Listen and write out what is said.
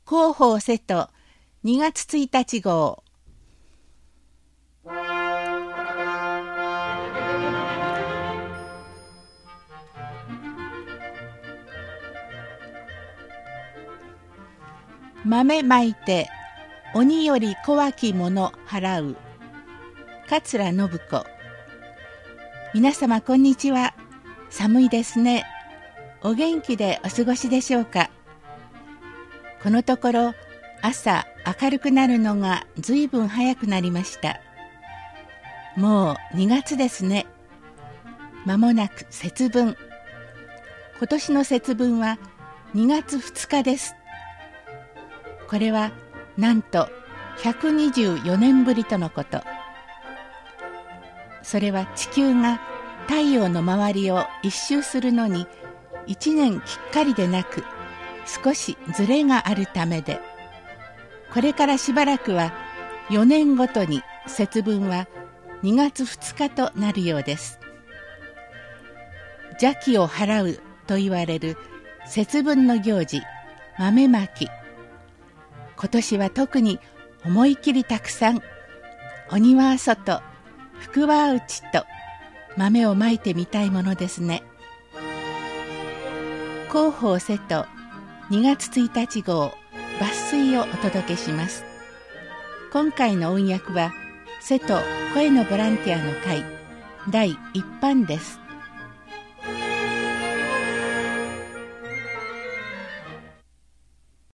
広報瀬戸2月1日号。豆まいて鬼より怖きもの払う。桂信子。皆様こんにちは。寒いですね。お元気でお過ごしでしょうか。このところ朝明るくなるのがずいぶん早くなりました。もう2月ですね。まもなく節分。今年の節分は2月2日です。これはなんと124年ぶりとのこと。それは地球が太陽の周りを一周するのに1年きっかりでなく少しずれがあるためで、これからしばらくは4年ごとに節分は2月2日となるようです。邪気を払うと言われる節分の行事、豆まき。今年は特に思い切りたくさん、鬼は外、福は内と豆をまいてみたいものですね。広報瀬戸2月1日号抜粋をお届けします。今回の音訳は瀬戸声のボランティアの会第1版です。